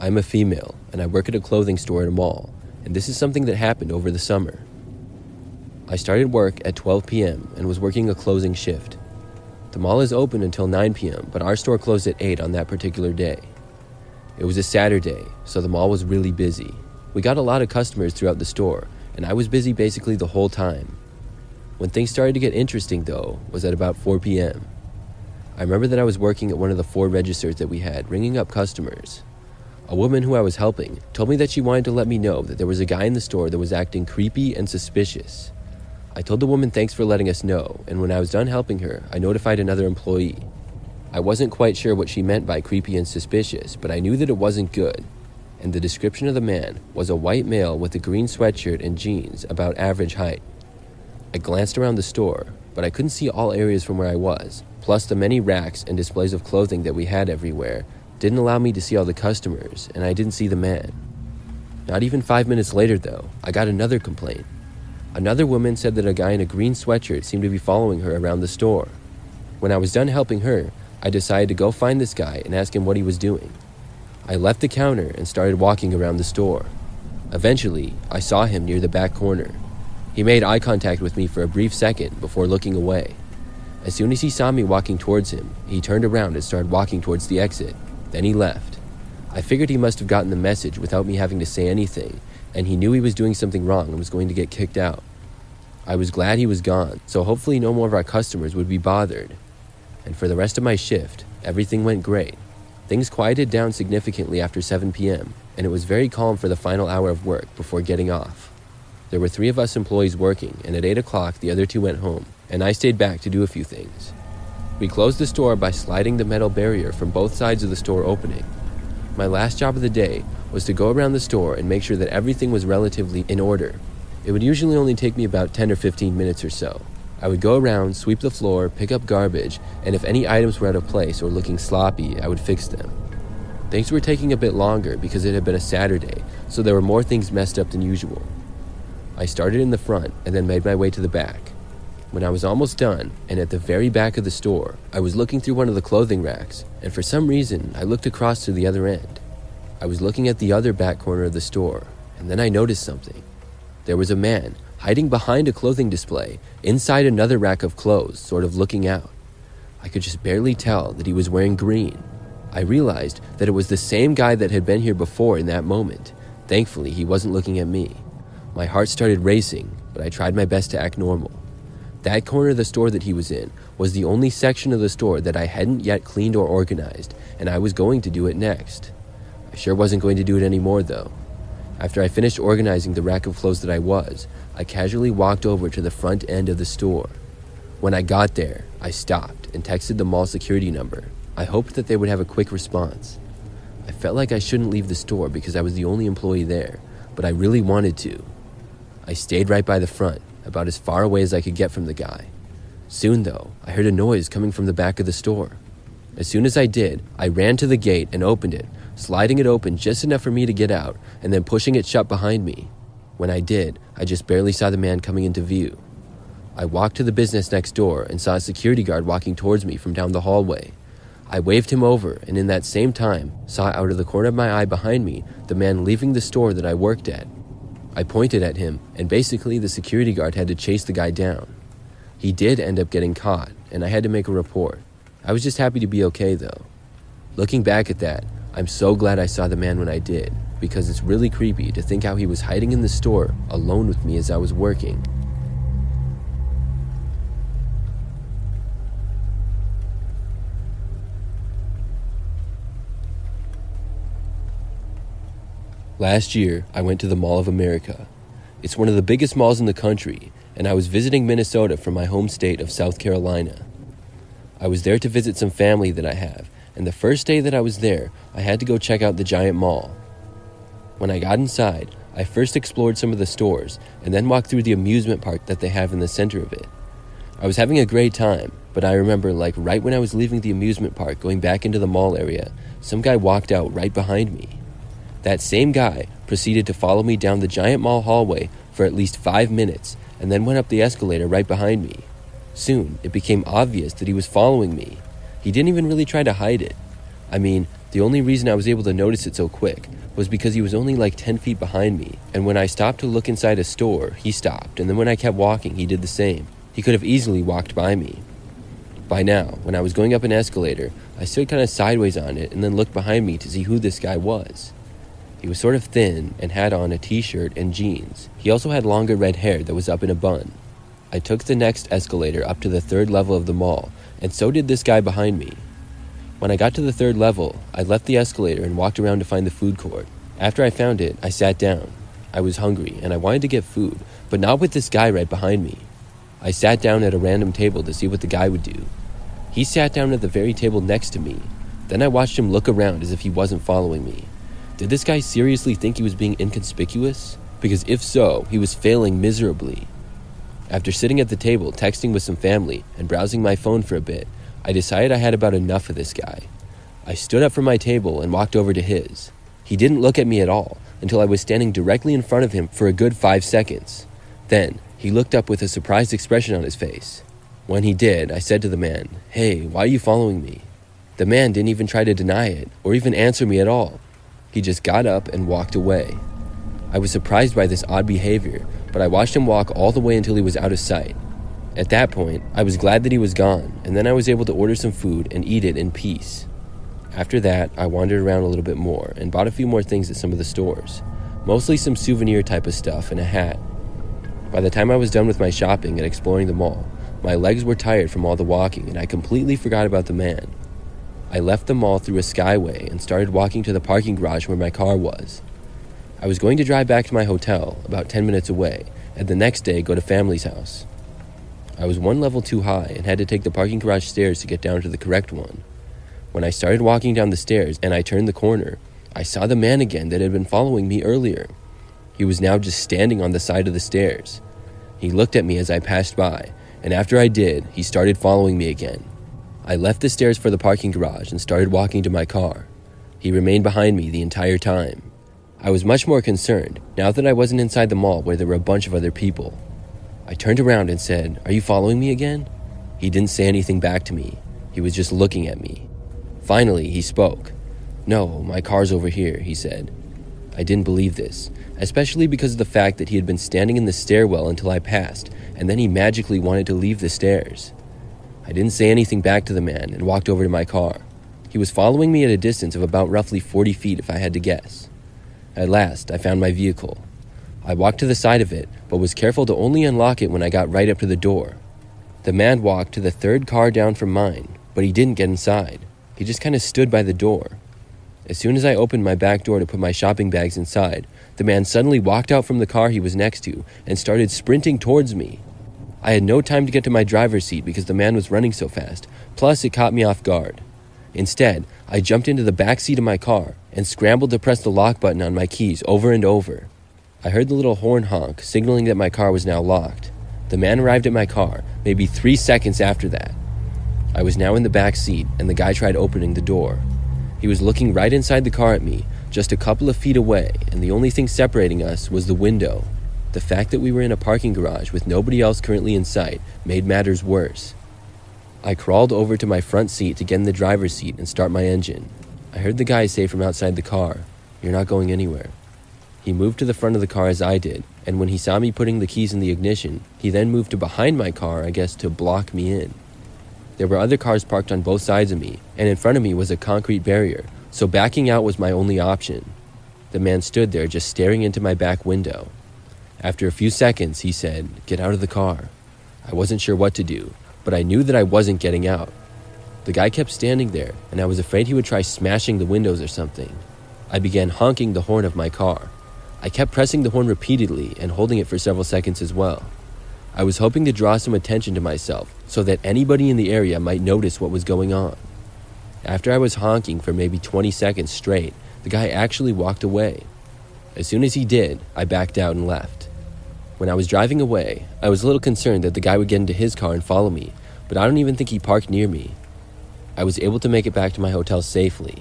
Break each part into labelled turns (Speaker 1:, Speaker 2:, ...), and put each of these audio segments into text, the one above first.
Speaker 1: I'm a female, and I work at a clothing store at a mall, and this is something that happened over the summer. I started work at 12 p.m. and was working a closing shift. The mall is open until 9 p.m., but our store closed at 8 on that particular day. It was a Saturday, so the mall was really busy. We got a lot of customers throughout the store, and I was busy basically the whole time. When things started to get interesting, though, was at about 4 p.m. I remember that I was working at one of the 4 registers that we had, ringing up customers. A woman who I was helping told me that she wanted to let me know that there was a guy in the store that was acting creepy and suspicious. I told the woman thanks for letting us know, and when I was done helping her, I notified another employee. I wasn't quite sure what she meant by creepy and suspicious, but I knew that it wasn't good. And the description of the man was a white male with a green sweatshirt and jeans about average height. I glanced around the store, but I couldn't see all areas from where I was, plus the many racks and displays of clothing that we had everywhere didn't allow me to see all the customers, and I didn't see the man. Not even 5 minutes later, though, I got another complaint. Another woman said that a guy in a green sweatshirt seemed to be following her around the store. When I was done helping her, I decided to go find this guy and ask him what he was doing. I left the counter and started walking around the store. Eventually, I saw him near the back corner. He made eye contact with me for a brief second before looking away. As soon as he saw me walking towards him, he turned around and started walking towards the exit. Then he left. I figured he must have gotten the message without me having to say anything, and he knew he was doing something wrong and was going to get kicked out. I was glad he was gone, so hopefully no more of our customers would be bothered. And for the rest of my shift, everything went great. Things quieted down significantly after 7 p.m., and it was very calm for the final hour of work before getting off. There were 3 of us employees working, and at 8 o'clock the other 2 went home, and I stayed back to do a few things. We closed the store by sliding the metal barrier from both sides of the store opening. My last job of the day was to go around the store and make sure that everything was relatively in order. It would usually only take me about 10 or 15 minutes or so. I would go around, sweep the floor, pick up garbage, and if any items were out of place or looking sloppy, I would fix them. Things were taking a bit longer because it had been a Saturday, so there were more things messed up than usual. I started in the front and then made my way to the back. When I was almost done, and at the very back of the store, I was looking through one of the clothing racks, and for some reason, I looked across to the other end. I was looking at the other back corner of the store, and then I noticed something. There was a man hiding behind a clothing display inside another rack of clothes, sort of looking out. I could just barely tell that he was wearing green. I realized that it was the same guy that had been here before in that moment. Thankfully, he wasn't looking at me. My heart started racing, but I tried my best to act normal. That corner of the store that he was in was the only section of the store that I hadn't yet cleaned or organized, and I was going to do it next. I sure wasn't going to do it anymore, though. After I finished organizing the rack of clothes that I casually walked over to the front end of the store. When I got there, I stopped and texted the mall security number. I hoped that they would have a quick response. I felt like I shouldn't leave the store because I was the only employee there, but I really wanted to. I stayed right by the front, about as far away as I could get from the guy. Soon, though, I heard a noise coming from the back of the store. As soon as I did, I ran to the gate and opened it, sliding it open just enough for me to get out, and then pushing it shut behind me. When I did, I just barely saw the man coming into view. I walked to the business next door and saw a security guard walking towards me from down the hallway. I waved him over, and in that same time, saw out of the corner of my eye behind me the man leaving the store that I worked at. I pointed at him, and basically the security guard had to chase the guy down. He did end up getting caught, and I had to make a report. I was just happy to be okay, though. Looking back at that, I'm so glad I saw the man when I did, because it's really creepy to think how he was hiding in the store alone with me as I was working. Last year, I went to the Mall of America. It's one of the biggest malls in the country, and I was visiting Minnesota from my home state of South Carolina. I was there to visit some family that I have, and the first day that I was there, I had to go check out the giant mall. When I got inside, I first explored some of the stores, and then walked through the amusement park that they have in the center of it. I was having a great time, but I remember right when I was leaving the amusement park going back into the mall area, some guy walked out right behind me. That same guy proceeded to follow me down the giant mall hallway for at least 5 minutes and then went up the escalator right behind me. Soon, it became obvious that he was following me. He didn't even really try to hide it. I mean, The only reason I was able to notice it so quick was because he was only like 10 feet behind me, and when I stopped to look inside a store, he stopped, and then when I kept walking, he did the same. He could have easily walked by me. By now, when I was going up an escalator, I stood kind of sideways on it and then looked behind me to see who this guy was. He was sort of thin and had on a t-shirt and jeans. He also had longer red hair that was up in a bun. I took the next escalator up to the 3rd level of the mall, and so did this guy behind me. When I got to the 3rd level, I left the escalator and walked around to find the food court. After I found it, I sat down. I was hungry and I wanted to get food, but not with this guy right behind me. I sat down at a random table to see what the guy would do. He sat down at the very table next to me. Then I watched him look around as if he wasn't following me. Did this guy seriously think he was being inconspicuous? Because if so, he was failing miserably. After sitting at the table, texting with some family, and browsing my phone for a bit, I decided I had about enough of this guy. I stood up from my table and walked over to his. He didn't look at me at all until I was standing directly in front of him for a good 5 seconds. Then, he looked up with a surprised expression on his face. When he did, I said to the man, "Hey, why are you following me?" The man didn't even try to deny it, or even answer me at all. He just got up and walked away. I was surprised by this odd behavior, but I watched him walk all the way until he was out of sight. At that point, I was glad that he was gone, and then I was able to order some food and eat it in peace. After that, I wandered around a little bit more and bought a few more things at some of the stores, mostly some souvenir type of stuff and a hat. By the time I was done with my shopping and exploring the mall, my legs were tired from all the walking and I completely forgot about the man. I left the mall through a skyway and started walking to the parking garage where my car was. I was going to drive back to my hotel, about 10 minutes away, and the next day go to family's house. I was 1 level too high and had to take the parking garage stairs to get down to the correct one. When I started walking down the stairs and I turned the corner, I saw the man again that had been following me earlier. He was now just standing on the side of the stairs. He looked at me as I passed by, and after I did, he started following me again. I left the stairs for the parking garage and started walking to my car. He remained behind me the entire time. I was much more concerned now that I wasn't inside the mall where there were a bunch of other people. I turned around and said, "Are you following me again?" He didn't say anything back to me. He was just looking at me. Finally, he spoke. "No, my car's over here," he said. I didn't believe this, especially because of the fact that he had been standing in the stairwell until I passed, and then he magically wanted to leave the stairs. I didn't say anything back to the man and walked over to my car. He was following me at a distance of about roughly 40 feet if I had to guess. At last, I found my vehicle. I walked to the side of it, but was careful to only unlock it when I got right up to the door. The man walked to the 3rd car down from mine, but he didn't get inside. He just kind of stood by the door. As soon as I opened my back door to put my shopping bags inside, the man suddenly walked out from the car he was next to and started sprinting towards me. I had no time to get to my driver's seat because the man was running so fast, plus it caught me off guard. Instead, I jumped into the back seat of my car and scrambled to press the lock button on my keys over and over. I heard the little horn honk, signaling that my car was now locked. The man arrived at my car, maybe 3 seconds after that. I was now in the back seat, and the guy tried opening the door. He was looking right inside the car at me, just a couple of feet away, and the only thing separating us was the window. The fact that we were in a parking garage with nobody else currently in sight made matters worse. I crawled over to my front seat to get in the driver's seat and start my engine. I heard the guy say from outside the car, "You're not going anywhere." He moved to the front of the car as I did, and when he saw me putting the keys in the ignition, he then moved to behind my car, I guess to block me in. There were other cars parked on both sides of me, and in front of me was a concrete barrier, so backing out was my only option. The man stood there just staring into my back window. After a few seconds, he said, "Get out of the car." I wasn't sure what to do, but I knew that I wasn't getting out. The guy kept standing there, and I was afraid he would try smashing the windows or something. I began honking the horn of my car. I kept pressing the horn repeatedly and holding it for several seconds as well. I was hoping to draw some attention to myself so that anybody in the area might notice what was going on. After I was honking for maybe 20 seconds straight, the guy actually walked away. As soon as he did, I backed out and left. When I was driving away, I was a little concerned that the guy would get into his car and follow me, but I don't even think he parked near me. I was able to make it back to my hotel safely.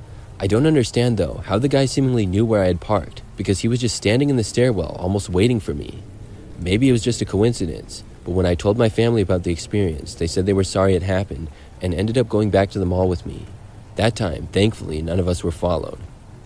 Speaker 1: I don't understand, though, how the guy seemingly knew where I had parked, because he was just standing in the stairwell, almost waiting for me. Maybe it was just a coincidence, but when I told my family about the experience, they said they were sorry it happened and ended up going back to the mall with me. That time, thankfully, none of us were followed.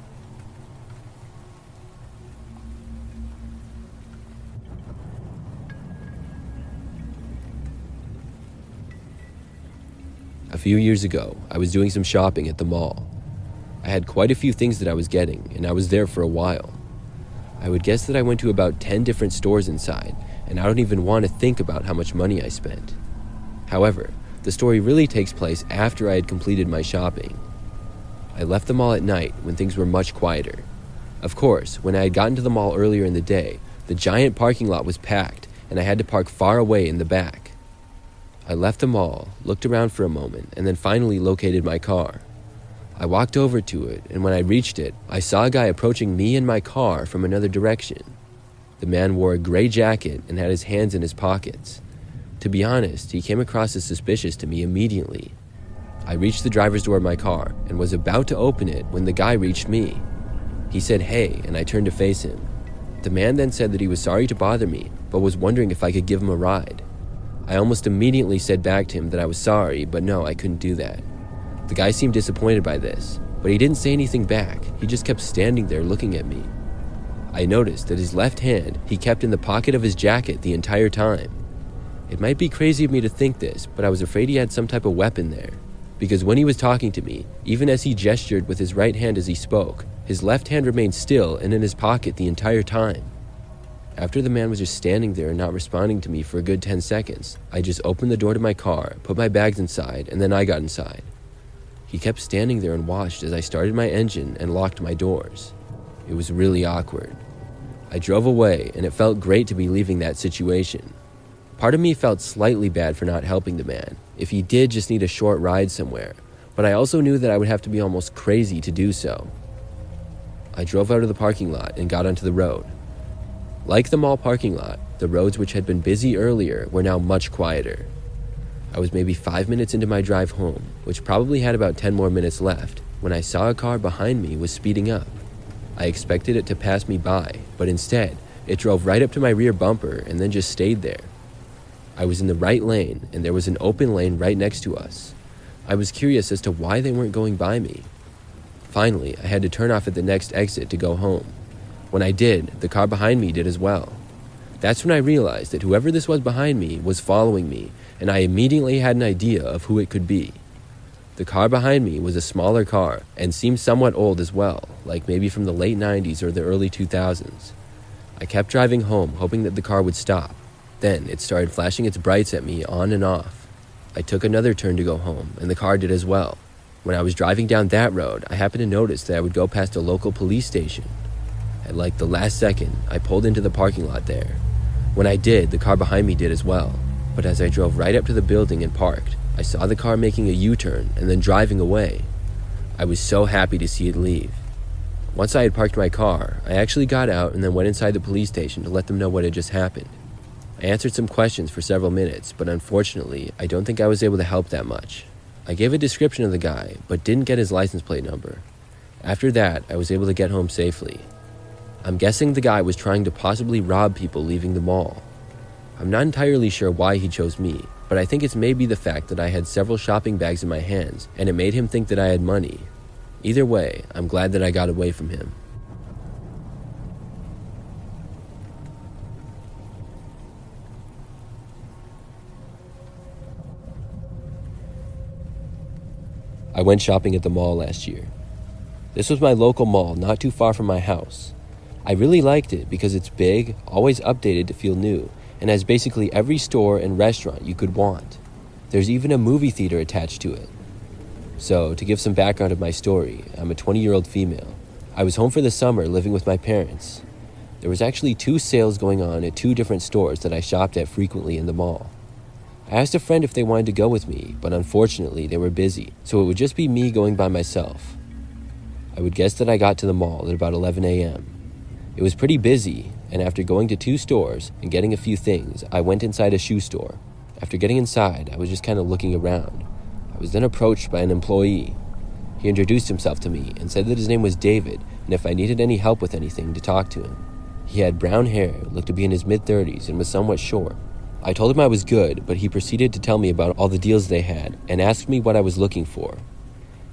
Speaker 1: A few years ago, I was doing some shopping at the mall. I had quite a few things that I was getting, and I was there for a while. I would guess that I went to about 10 different stores inside, and I don't even want to think about how much money I spent. However, the story really takes place after I had completed my shopping. I left the mall at night when things were much quieter. Of course, when I had gotten to the mall earlier in the day, the giant parking lot was packed, and I had to park far away in the back. I left the mall, looked around for a moment, and then finally located my car. I walked over to it, and when I reached it, I saw a guy approaching me and my car from another direction. The man wore a gray jacket and had his hands in his pockets. To be honest, he came across as suspicious to me immediately. I reached the driver's door of my car and was about to open it when the guy reached me. He said, "Hey," and I turned to face him. The man then said that he was sorry to bother me, but was wondering if I could give him a ride. I almost immediately said back to him that I was sorry, but no, I couldn't do that. The guy seemed disappointed by this, but he didn't say anything back. He just kept standing there looking at me. I noticed that his left hand he kept in the pocket of his jacket the entire time. It might be crazy of me to think this, but I was afraid he had some type of weapon there, because when he was talking to me, even as he gestured with his right hand as he spoke, his left hand remained still and in his pocket the entire time. After the man was just standing there and not responding to me for a good 10 seconds, I just opened the door to my car, put my bags inside, and then I got inside. He kept standing there and watched as I started my engine and locked my doors. It was really awkward. I drove away, and it felt great to be leaving that situation. Part of me felt slightly bad for not helping the man, if he did just need a short ride somewhere, but I also knew that I would have to be almost crazy to do so. I drove out of the parking lot and got onto the road. Like the mall parking lot, the roads which had been busy earlier were now much quieter. I was maybe 5 minutes into my drive home, which probably had about 10 more minutes left, when I saw a car behind me was speeding up. I expected it to pass me by, but instead, it drove right up to my rear bumper and then just stayed there. I was in the right lane, and there was an open lane right next to us. I was curious as to why they weren't going by me. Finally, I had to turn off at the next exit to go home. When I did, the car behind me did as well. That's when I realized that whoever this was behind me was following me, and I immediately had an idea of who it could be. The car behind me was a smaller car and seemed somewhat old as well, like maybe from the late 90s or the early 2000s. I kept driving home, hoping that the car would stop. Then it started flashing its brights at me on and off. I took another turn to go home, and the car did as well. When I was driving down that road, I happened to notice that I would go past a local police station. At like the last second, I pulled into the parking lot there. When I did, the car behind me did as well. But as I drove right up to the building and parked, I saw the car making a U-turn and then driving away. I was so happy to see it leave. Once I had parked my car, I actually got out and then went inside the police station to let them know what had just happened. I answered some questions for several minutes, but unfortunately, I don't think I was able to help that much. I gave a description of the guy, but didn't get his license plate number. After that, I was able to get home safely. I'm guessing the guy was trying to possibly rob people leaving the mall. I'm not entirely sure why he chose me, but I think it's maybe the fact that I had several shopping bags in my hands, and it made him think that I had money. Either way, I'm glad that I got away from him. I went shopping at the mall last year. This was my local mall not too far from my house. I really liked it because it's big, always updated to feel new, and has basically every store and restaurant you could want. There's even a movie theater attached to it. So, to give some background of my story, I'm a 20-year-old female. I was home for the summer living with my parents. There was actually 2 sales going on at 2 different stores that I shopped at frequently in the mall. I asked a friend if they wanted to go with me, but unfortunately they were busy, so it would just be me going by myself. I would guess that I got to the mall at about 11 a.m. It was pretty busy, and after going to 2 stores and getting a few things, I went inside a shoe store. After getting inside, I was just kind of looking around. I was then approached by an employee. He introduced himself to me and said that his name was David, and if I needed any help with anything, to talk to him. He had brown hair, looked to be in his mid-30s, and was somewhat short. I told him I was good, but he proceeded to tell me about all the deals they had and asked me what I was looking for.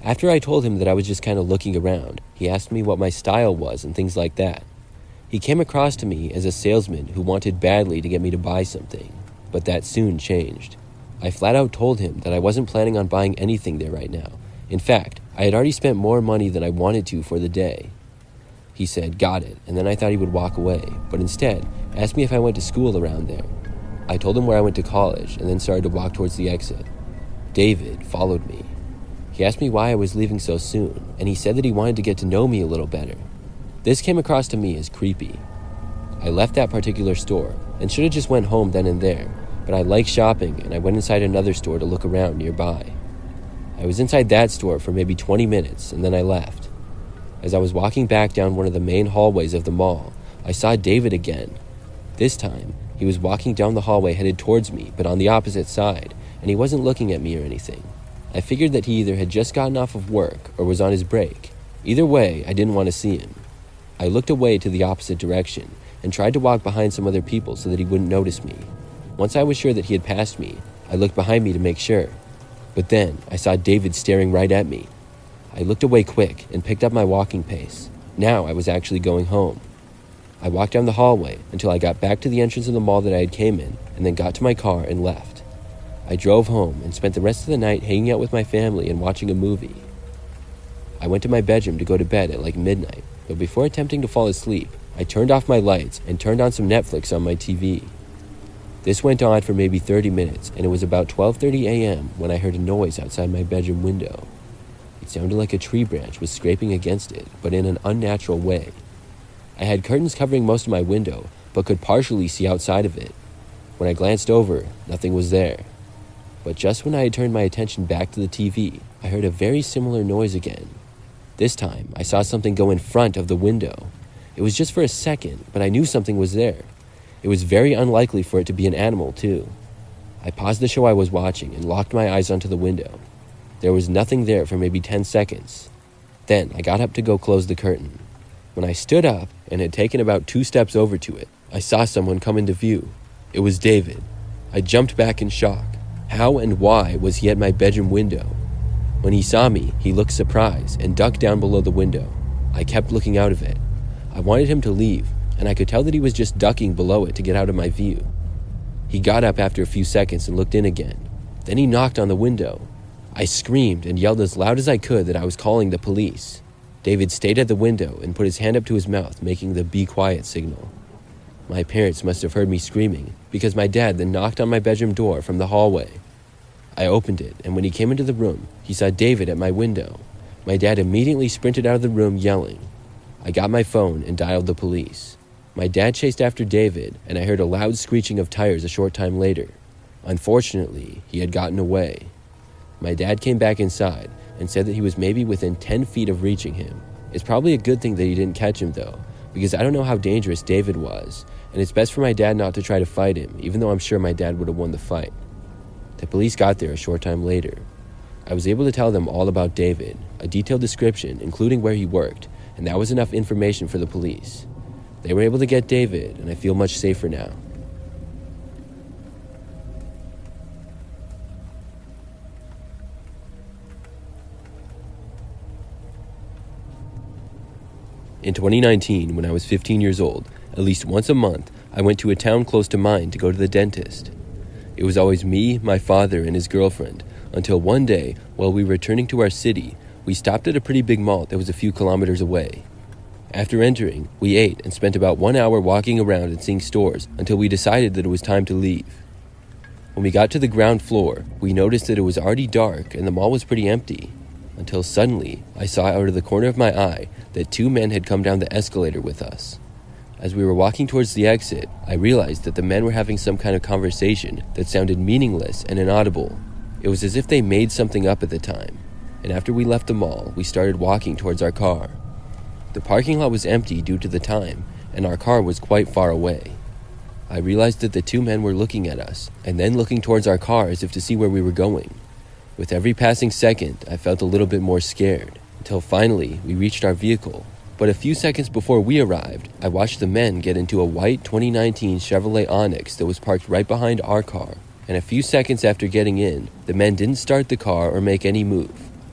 Speaker 1: After I told him that I was just kind of looking around, he asked me what my style was and things like that. He came across to me as a salesman who wanted badly to get me to buy something, but that soon changed. I flat out told him that I wasn't planning on buying anything there right now. In fact, I had already spent more money than I wanted to for the day. He said, "Got it," and then I thought he would walk away, but instead asked me if I went to school around there. I told him where I went to college and then started to walk towards the exit. David followed me. He asked me why I was leaving so soon, and he said that he wanted to get to know me a little better. This came across to me as creepy. I left that particular store and should have just went home then and there, but I like shopping and I went inside another store to look around nearby. I was inside that store for maybe 20 minutes and then I left. As I was walking back down one of the main hallways of the mall, I saw David again. This time, he was walking down the hallway headed towards me, but on the opposite side, and he wasn't looking at me or anything. I figured that he either had just gotten off of work or was on his break. Either way, I didn't want to see him. I looked away to the opposite direction and tried to walk behind some other people so that he wouldn't notice me. Once I was sure that he had passed me, I looked behind me to make sure. But then I saw David staring right at me. I looked away quick and picked up my walking pace. Now I was actually going home. I walked down the hallway until I got back to the entrance of the mall that I had came in and then got to my car and left. I drove home and spent the rest of the night hanging out with my family and watching a movie. I went to my bedroom to go to bed at like midnight, but before attempting to fall asleep, I turned off my lights and turned on some Netflix on my TV. This went on for maybe 30 minutes, and it was about 12:30 a.m. when I heard a noise outside my bedroom window. It sounded like a tree branch was scraping against it, but in an unnatural way. I had curtains covering most of my window, but could partially see outside of it. When I glanced over, nothing was there. But just when I had turned my attention back to the TV, I heard a very similar noise again. This time, I saw something go in front of the window. It was just for a second, but I knew something was there. It was very unlikely for it to be an animal, too. I paused the show I was watching and locked my eyes onto the window. There was nothing there for maybe 10 seconds. Then I got up to go close the curtain. When I stood up and had taken about 2 steps over to it, I saw someone come into view. It was David. I jumped back in shock. How and why was he at my bedroom window? When he saw me, he looked surprised and ducked down below the window. I kept looking out of it. I wanted him to leave, and I could tell that he was just ducking below it to get out of my view. He got up after a few seconds and looked in again. Then he knocked on the window. I screamed and yelled as loud as I could that I was calling the police. David stayed at the window and put his hand up to his mouth, making the "be quiet" signal. My parents must have heard me screaming, because my dad then knocked on my bedroom door from the hallway. I opened it, and when he came into the room, he saw David at my window. My dad immediately sprinted out of the room yelling. I got my phone and dialed the police. My dad chased after David, and I heard a loud screeching of tires a short time later. Unfortunately, he had gotten away. My dad came back inside and said that he was maybe within 10 feet of reaching him. It's probably a good thing that he didn't catch him, though, because I don't know how dangerous David was, and it's best for my dad not to try to fight him, even though I'm sure my dad would have won the fight. The police got there a short time later. I was able to tell them all about David, a detailed description, including where he worked, and that was enough information for the police. They were able to get David, and I feel much safer now. In 2019, when I was 15 years old, at least once a month, I went to a town close to mine to go to the dentist. It was always me, my father, and his girlfriend, until one day, while we were returning to our city, we stopped at a pretty big mall that was a few kilometers away. After entering, we ate and spent about 1 hour walking around and seeing stores until we decided that it was time to leave. When we got to the ground floor, we noticed that it was already dark and the mall was pretty empty, until suddenly I saw out of the corner of my eye that 2 men had come down the escalator with us. As we were walking towards the exit, I realized that the men were having some kind of conversation that sounded meaningless and inaudible. It was as if they made something up at the time, and after we left the mall, we started walking towards our car. The parking lot was empty due to the time, and our car was quite far away. I realized that the 2 men were looking at us, and then looking towards our car as if to see where we were going. With every passing second, I felt a little bit more scared, until finally we reached our vehicle. But a few seconds before we arrived, I watched the men get into a white 2019 Chevrolet Onix that was parked right behind our car. And a few seconds after getting in, the men didn't start the car or make any move.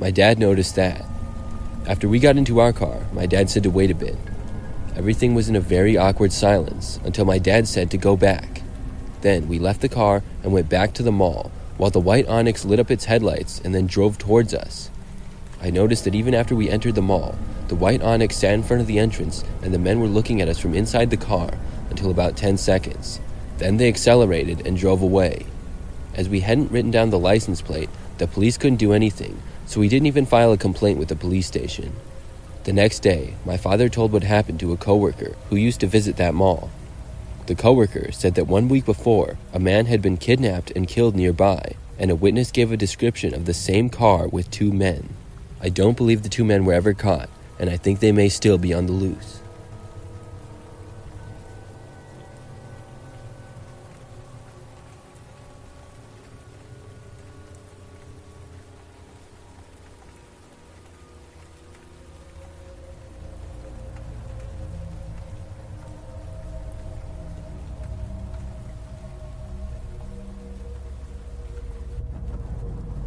Speaker 1: My dad noticed that. After we got into our car, my dad said to wait a bit. Everything was in a very awkward silence until my dad said to go back. Then we left the car and went back to the mall while the white Onyx lit up its headlights and then drove towards us. I noticed that even after we entered the mall, the white Onyx sat in front of the entrance and the men were looking at us from inside the car until about 10 seconds. Then they accelerated and drove away. As we hadn't written down the license plate, the police couldn't do anything, so we didn't even file a complaint with the police station. The next day, my father told what happened to a coworker who used to visit that mall. The coworker said that 1 week before, a man had been kidnapped and killed nearby, and a witness gave a description of the same car with 2 men. I don't believe the 2 men were ever caught, and I think they may still be on the loose.